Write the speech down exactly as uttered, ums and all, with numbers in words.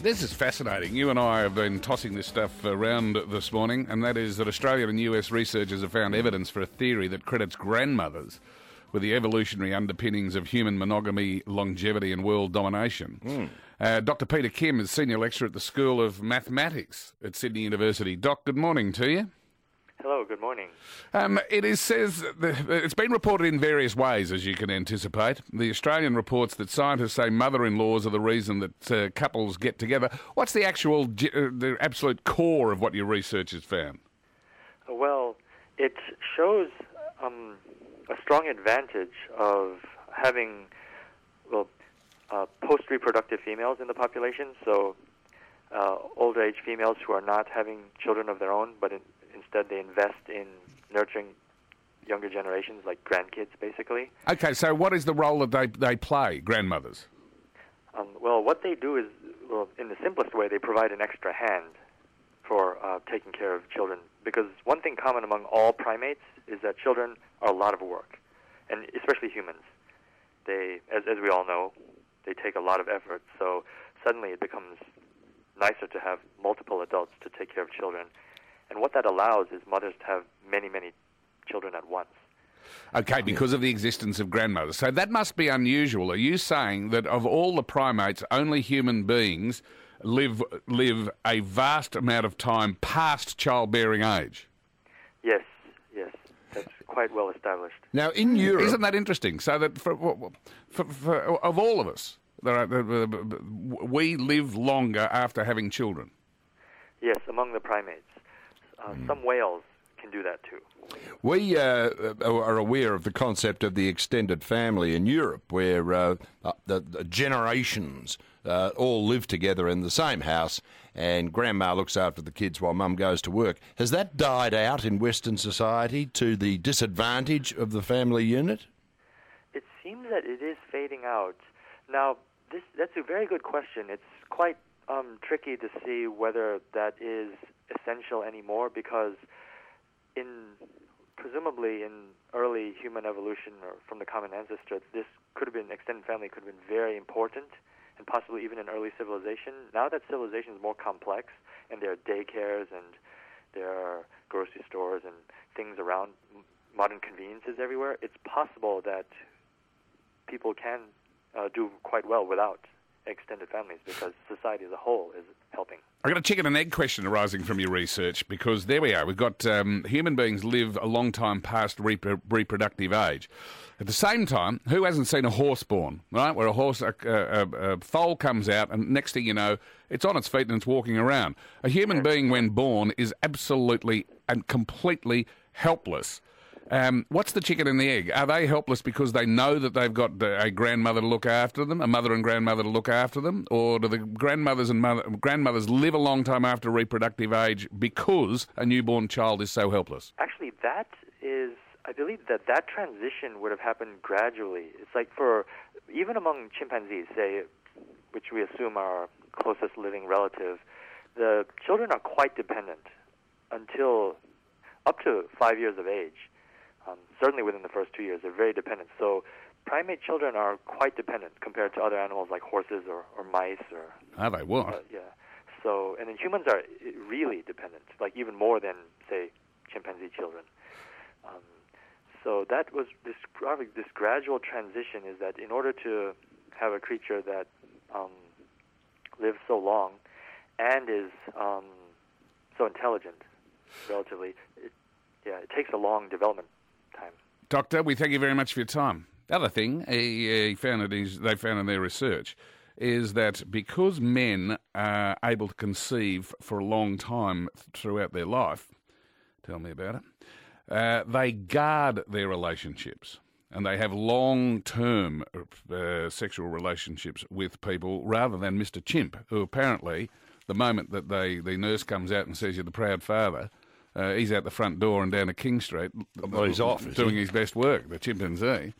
This is fascinating. You and I have been tossing this stuff around this morning, and that is that Australian and U S researchers have found evidence for a theory that credits grandmothers with the evolutionary underpinnings of human monogamy, longevity and world domination. Mm. Uh, Doctor Peter Kim is Senior Lecturer at the School of Mathematics at Sydney University. Doc, good morning to you. Hello, good morning. Um, it is says the, it's been reported in various ways, as you can anticipate. The Australian reports that scientists say mother-in-laws are the reason that uh, couples get together. What's the actual, uh, the absolute core of what your research has found? Well, it shows um, a strong advantage of having well uh, post-reproductive females in the population. So uh, older age females who are not having children of their own, but in, instead they invest in nurturing younger generations, like grandkids, basically. Okay, so what is the role that they, they play, grandmothers? Um, well, what they do is, well, in the simplest way, they provide an extra hand for uh, taking care of children. Because one thing common among all primates is that children are a lot of work, and especially humans. They, as, as we all know, they take a lot of effort. So suddenly it becomes nicer to have multiple adults to take care of children. And what that allows is mothers to have many, many children at once. Okay, because of the existence of grandmothers. So that must be unusual. Are you saying that of all the primates, only human beings live live a vast amount of time past childbearing age? Yes, yes. That's quite well established. Now, in Europe... Isn't that interesting? So that for, for, for of all of us, there are, we live longer after having children? Yes, among the primates. Uh, mm. Some whales can do that too. We uh, are aware of the concept of the extended family in Europe, where uh, the, the generations uh, all live together in the same house, and grandma looks after the kids while mum goes to work. Has that died out in Western society to the disadvantage of the family unit? It seems that it is fading out. Now, this that's a very good question. It's quite um, tricky to see whether that is essential anymore, because in presumably in early human evolution or from the common ancestor, this could have been, extended family could have been very important, and possibly even in early civilization. Now that civilization is more complex, and there are daycares and there are grocery stores and things around, modern conveniences everywhere, it's possible that people can uh, do quite well without extended families, because society as a whole is helping. I've got a chicken and egg question arising from your research, because there we are. We've got um, human beings live a long time past repro- reproductive age. At the same time, who hasn't seen a horse born, right? Where a horse, a, a, a foal comes out, and next thing you know, it's on its feet and it's walking around. A human being, when born, is absolutely and completely helpless. Um, what's the chicken and the egg? Are they helpless because they know that they've got a grandmother to look after them, a mother and grandmother to look after them? Or do the grandmothers and mother, grandmothers live a long time after reproductive age because a newborn child is so helpless? Actually, that is, I believe that that transition would have happened gradually. It's like for, even among chimpanzees, say, which we assume are our closest living relative, the children are quite dependent until up to five years of age. Um, certainly within the first two years, they're very dependent. So primate children are quite dependent compared to other animals like horses or, or mice. Or Are they? What? Uh, yeah. So, and then humans are really dependent, like even more than, say, chimpanzee children. Um, so that was this, this gradual transition is that in order to have a creature that um, lives so long and is um, so intelligent, relatively, it, yeah, it takes a long development time. Doctor, we thank you very much for your time. The other thing he, he found it is, they found in their research is that because men are able to conceive for a long time throughout their life, tell me about it, uh, they guard their relationships and they have long-term uh, sexual relationships with people rather than Mister Chimp, who apparently, the moment that they the nurse comes out and says you're the proud father, Uh, he's out the front door and down to King Street. Well, he's off, doing his best work, the chimpanzee.